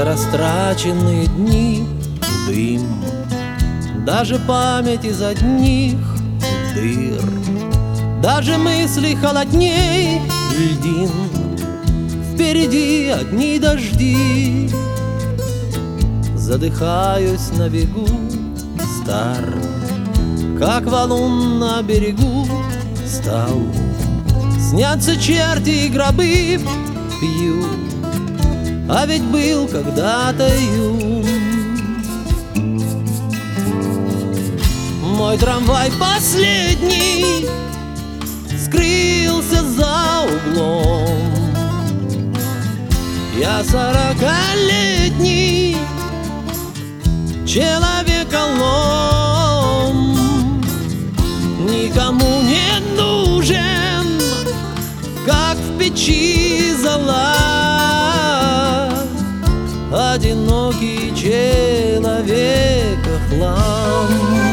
все растраченные дни — дым, даже память из одних дыр, даже мысли холодней льдин. Впереди одни дожди, задыхаюсь на бегу, стар, как валун на берегу стал. Снятся черти и гробы, пью, а ведь был когда-то юн. Мой трамвай последний скрылся за углом. Я 40-летний человеколом, никому не нужен, как в печи зола, одинокий человекохлам.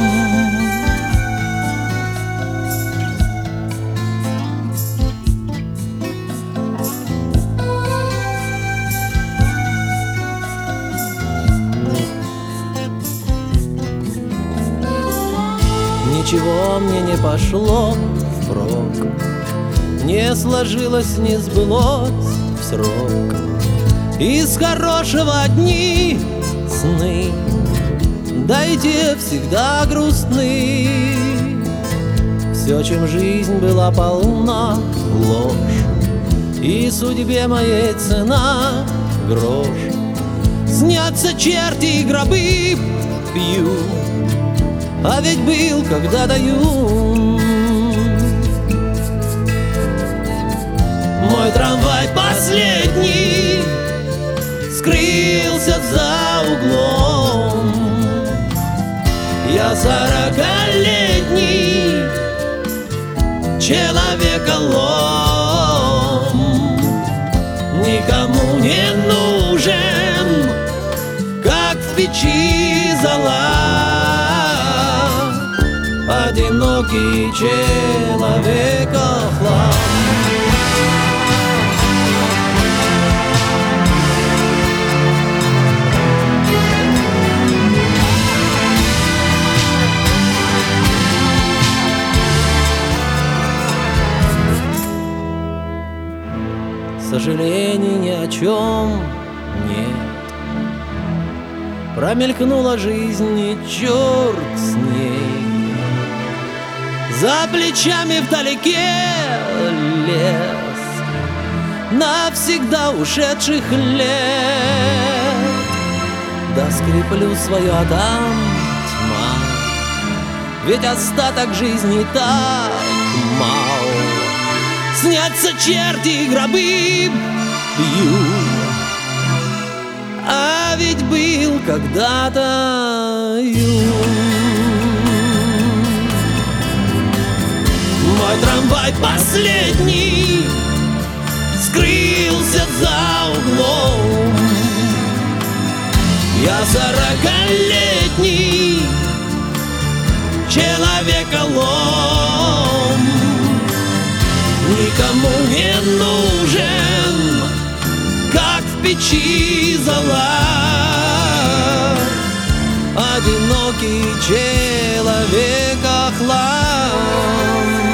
Ничего мне не пошло впрок, не сложилось, не сбылось в срок. Из хорошего одни сны, да и те всегда грустны. Все, чем жизнь была полна, ложь, и судьбе моей цена грош. Снятся черти и гробы, пью, а ведь был когда-то юн. Мой трамвай последний скрылся за углом. Я 40-летний человеколом, никому не нужен, как в печи зола, одинокий человекохлам. Сожалений ни о чем нет, промелькнула жизнь, и черт с ней. За плечами вдалеке лес навсегда ушедших лет. Да скреплю свое, а там тьма, ведь остаток жизни так мал. Снятся черти и гробы, пью, а ведь был когда-то юн. Мой трамвай последний скрылся за углом. Я 40-летний человеколом, никому не нужен, как в печи зола, одинокий человекохлам.